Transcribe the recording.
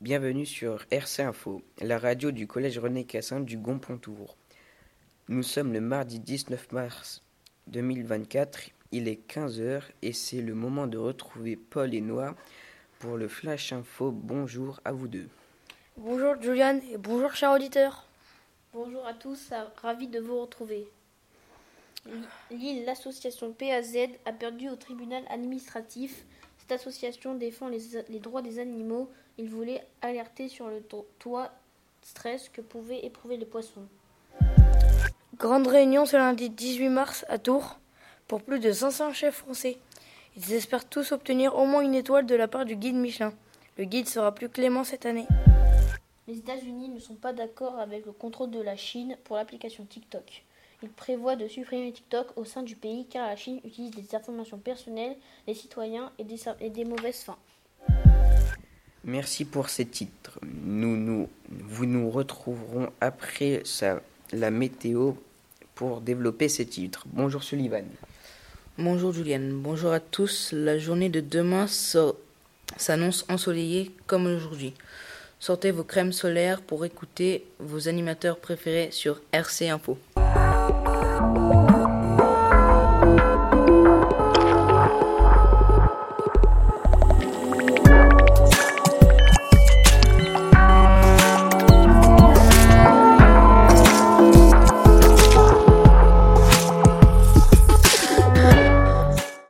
bienvenue sur RC Info, la radio du collège René Cassin du Gond-Pontour. Nous sommes le mardi 19 mars 2024, il est 15h et c'est le moment de retrouver Paul et Noah pour le Flash Info. Bonjour à vous deux. Bonjour Julian et bonjour chers auditeurs. Bonjour à tous, ravi de vous retrouver. L'association PAZ a perdu au tribunal administratif. Cette association défend les droits des animaux. Il voulait alerter sur le stress que pouvaient éprouver les poissons. Grande réunion ce lundi 18 mars à Tours pour plus de 500 chefs français. Ils espèrent tous obtenir au moins une étoile de la part du guide Michelin. Le guide sera plus clément cette année. Les États-Unis ne sont pas d'accord avec le contrôle de la Chine pour l'application TikTok. Ils prévoient de supprimer TikTok au sein du pays car la Chine utilise des informations personnelles des citoyens et des mauvaises fins. Merci pour ces titres. Vous nous retrouverons après la météo pour développer ces titres. Bonjour Sullivan. Bonjour Juliane, bonjour à tous. La journée de demain s'annonce ensoleillée comme aujourd'hui. Sortez vos crèmes solaires pour écouter vos animateurs préférés sur RC Info.